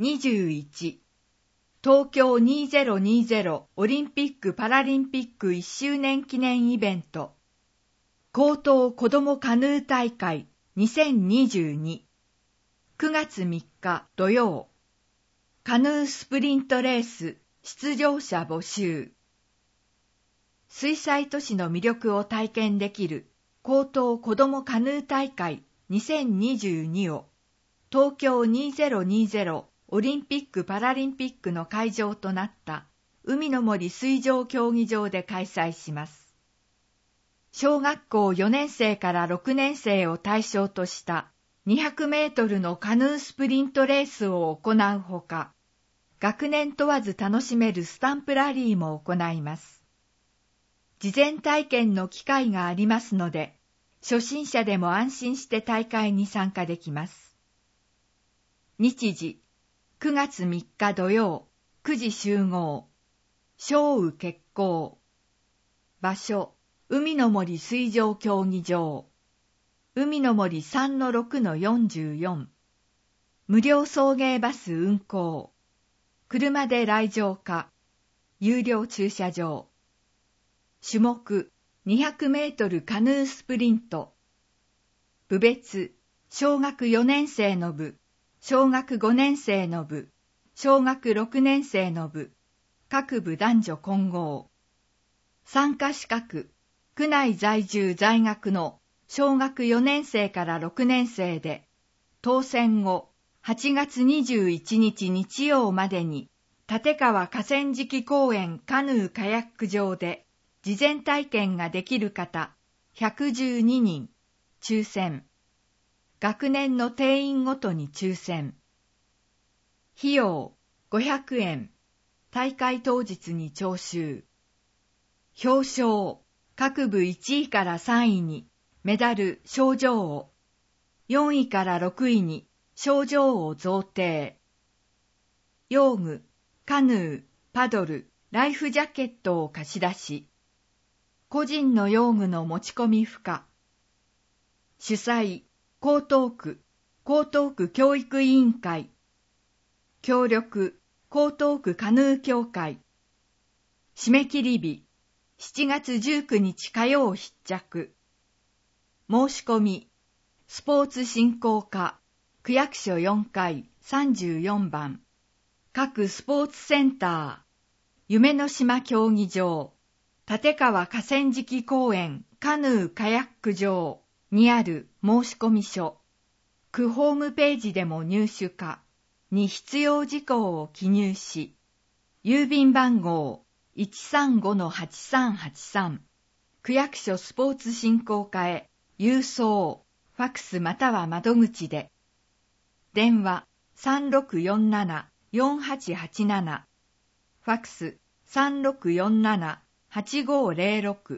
21、東京2020オリンピック・パラリンピック1周年記念イベント、高等子どもカヌー大会2022、9月3日土曜、カヌースプリントレース出場者募集。水災都市の魅力を体験できる高等子どもカヌー大会2022を東京2020オリンピック・パラリンピックの会場となった海の森水上競技場で開催します。小学校4年生から6年生を対象とした200メートルのカヌースプリントレースを行うほか、学年問わず楽しめるスタンプラリーも行います。事前体験の機会がありますので、初心者でも安心して大会に参加できます。日時、9月3日土曜、9時集合。小雨決行。場所、海の森水上競技場。海の森 3-6-44。無料送迎バス運行。車で来場か。有料駐車場。種目、200メートルカヌースプリント。部別、小学4年生の部、小学5年生の部、小学6年生の部、各部男女混合。参加資格、区内在住在学の小学4年生から6年生で、当選後、8月21日日曜までに、立川河川敷公園カヌーカヤック場で、事前体験ができる方、112人、抽選。学年の定員ごとに抽選。費用、500円。大会当日に徴収。表彰、各部1位から3位に、メダル、賞状を。4位から6位に、賞状を贈呈。用具、カヌー、パドル、ライフジャケットを貸し出し。個人の用具の持ち込み不可。主催、江東区教育委員会。協力、江東区カヌー協会。締め切り日、7月19日火曜必着。申し込み、スポーツ振興課、区役所4階34番。各スポーツセンター、夢の島競技場、立川河川敷公園カヌーカヤック場にある申込書、区ホームページでも入手可に必要事項を記入し、郵便番号 135-8383 区役所スポーツ振興課へ郵送、ファクスまたは窓口で。電話 3647-4887 ファクス 3647-8506。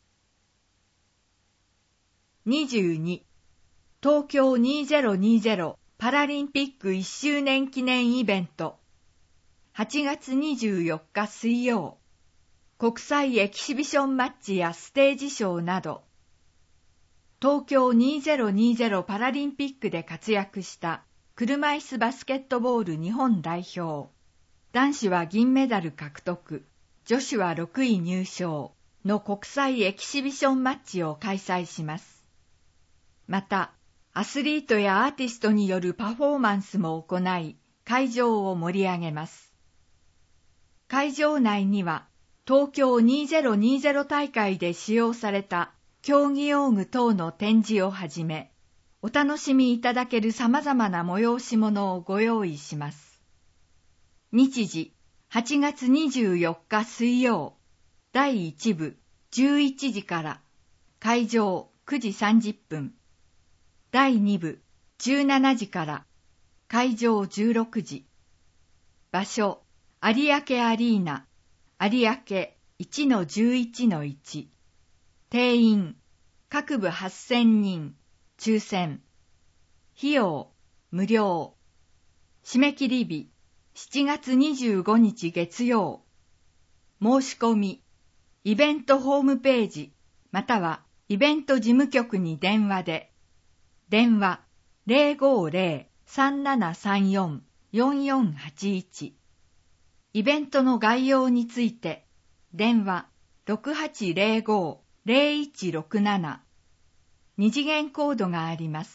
22. 東京2020パラリンピック1周年記念イベント。8月24日水曜、国際エキシビションマッチやステージショーなど、東京2020パラリンピックで活躍した車椅子バスケットボール日本代表、男子は銀メダル獲得、女子は6位入賞の国際エキシビションマッチを開催します。また、アスリートやアーティストによるパフォーマンスも行い、会場を盛り上げます。会場内には、東京2020大会で使用された競技用具等の展示をはじめ、お楽しみいただける様々な催し物をご用意します。日時、8月24日水曜、第1部11時から、会場9時30分。第2部17時から、会場16時。場所、有明アリーナ、有明 1-11-1。定員、各部8000人、抽選。費用、無料。締め切り日、7月25日月曜。申し込み、イベントホームページ、またはイベント事務局に電話で。電話 4481。イベントの概要について、電話 6805-0167。二次元コードがあります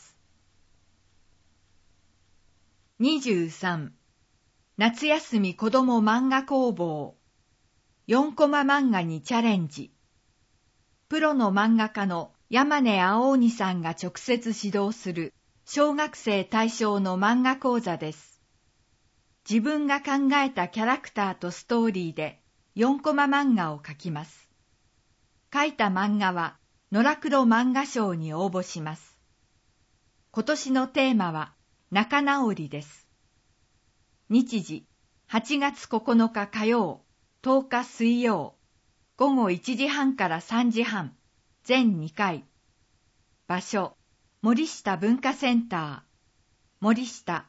。23. 夏休み子ども漫画工房。4コマ漫画にチャレンジ。プロの漫画家の山根青鬼さんが直接指導する小学生対象の漫画講座です。自分が考えたキャラクターとストーリーで4コマ漫画を描きます。描いた漫画は野良黒漫画賞に応募します。今年のテーマは仲直りです。日時8月9日火曜、10日水曜、午後1時半から3時半、全2回。場所、森下文化センター。森下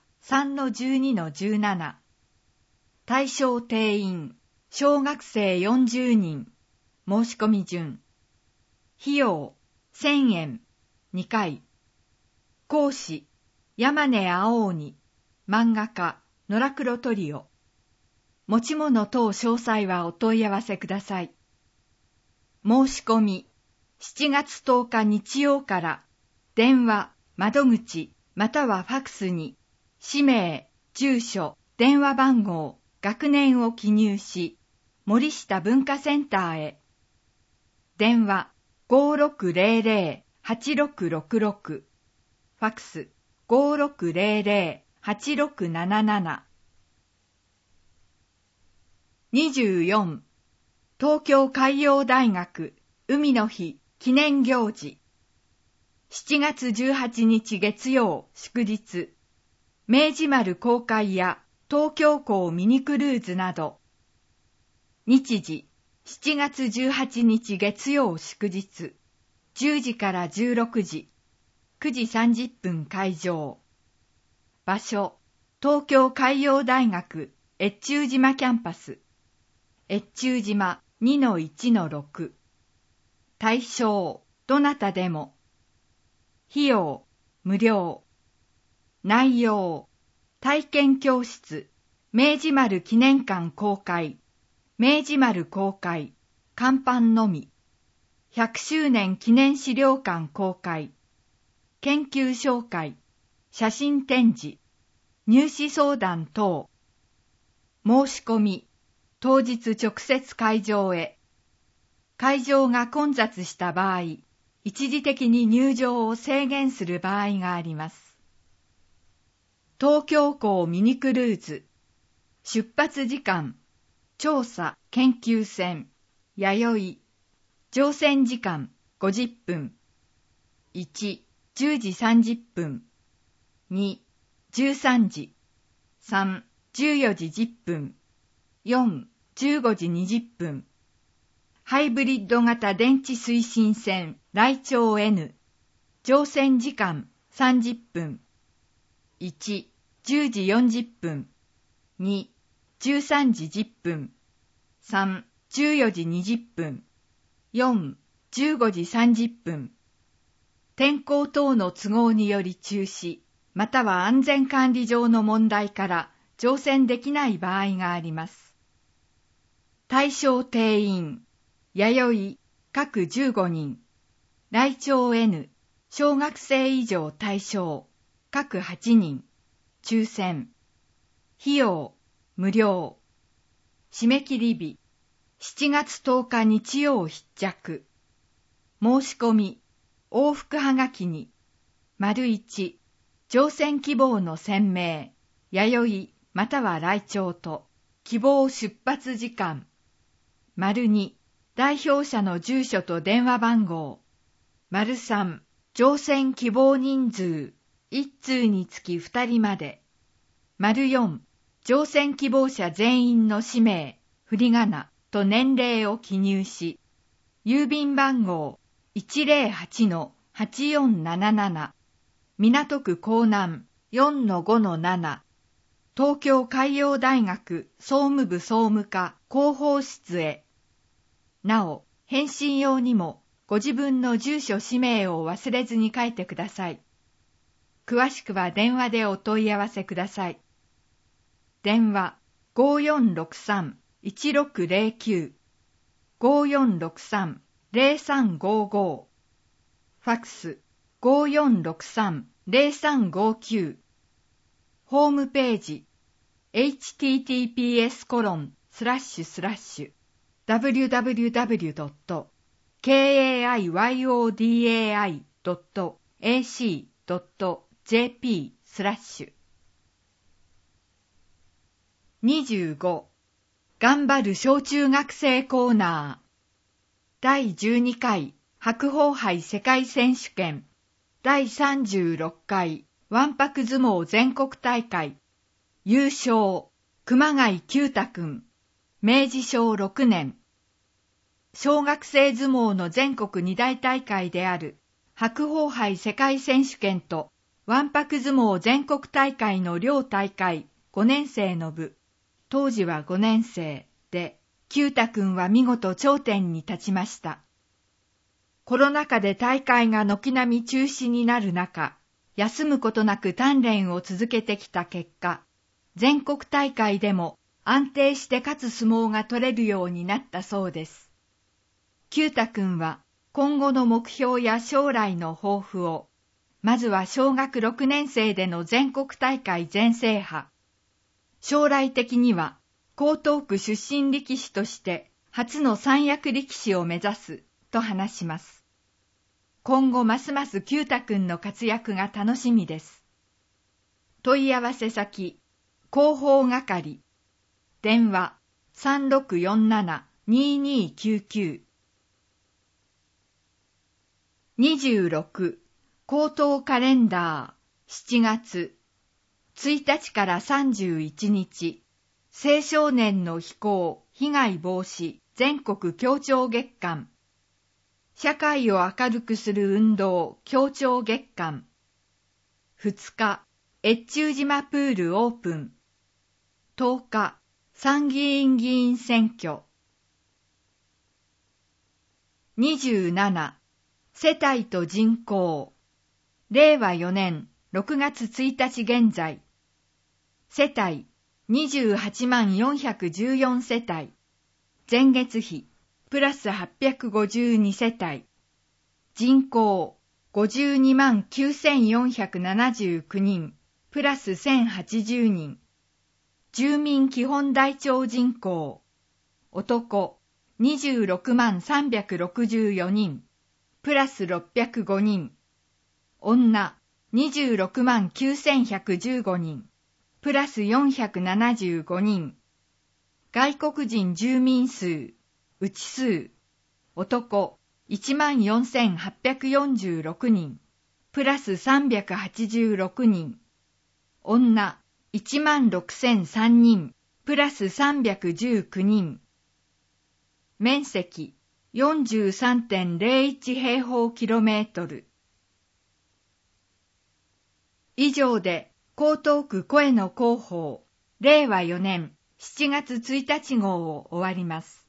3-12-17。対象定員、小学生40人。申し込み順。費用、1000円。2回。講師、山根青鬼。漫画家、野良黒トリオ。持ち物等詳細はお問い合わせください。申し込み、7月10日日曜から、電話、窓口、またはファクスに、氏名、住所、電話番号、学年を記入し、森下文化センターへ。電話、5600-8666。ファクス、5600-8677。24. 東京海洋大学海の日記念行事。7月18日月曜祝日、明治丸公開や東京港ミニクルーズなど。日時、7月18日月曜祝日、10時から16時、9時30分開場。場所、東京海洋大学越中島キャンパス。越中島 2-1-6。対象、どなたでも。費用、無料。内容、体験教室、明治丸記念館公開、明治丸公開、看板のみ。100周年記念資料館公開、研究紹介、写真展示、入試相談等。申し込み、当日直接会場へ。会場が混雑した場合、一時的に入場を制限する場合があります。東京港ミニクルーズ。出発時間、調査・研究船、弥生。乗船時間、50分。1、10時30分。2、13時。3、14時10分。4、15時20分。ハイブリッド型電池推進船、来庁 N。乗船時間30分。1、10時40分。2、13時10分。3、14時20分。4、15時30分。天候等の都合により中止、または安全管理上の問題から乗船できない場合があります。対象定員、弥生、各15人。来庁 N、小学生以上対象、各8人。抽選。費用、無料。締め切り日、7月10日日曜必着。申し込み、往復はがきに、1、乗船希望の船名、弥生または来庁と、希望出発時間。2、代表者の住所と電話番号。3、乗船希望人数、1通につき2人まで。4、乗船希望者全員の氏名、振り仮名と年齢を記入し、郵便番号 108-8477、港区港南 4-5-7、東京海洋大学総務部総務課広報室へ。なお、返信用にもご自分の住所氏名を忘れずに書いてください。詳しくは電話でお問い合わせください。 電話 5463-1609 5463-0355 ファックス 5463-0359 ホームページ https://www.kayodai.ac.jp/ 25. 頑張る小中学生コーナー第12回白鵬杯世界選手権第36回わんぱく相撲全国大会優勝熊谷九太くん明治昭6年小学生相撲の全国2大大会である白鵬杯世界選手権とわんぱく相撲全国大会の両大会5年生の部当時は5年生で九太くんは見事頂点に立ちました。コロナ禍で大会が軒並み中止になる中、休むことなく鍛錬を続けてきた結果、全国大会でも安定して勝つ相撲が取れるようになったそうです。九太くんは今後の目標や将来の抱負を、まずは小学6年生での全国大会全制覇。将来的には江東区出身力士として初の三役力士を目指すと話します。今後ますます九太くんの活躍が楽しみです。問い合わせ先、広報係、電話 3647-2299 26. 高等カレンダー7月1日から31日青少年の非行・被害防止全国協調月間社会を明るくする運動協調月間2日越中島プールオープン10日参議院議員選挙27世帯と人口令和4年6月1日現在世帯28414世帯前月比プラス852世帯人口529,479人プラス1080人住民基本台帳人口男263,364人プラス605人女269,115人プラス475人外国人住民数内数男14,846人プラス386人女16,003人プラス319人面積 43.01 平方キロメートル以上で江東区声の広報令和4年7月1日号を終わります。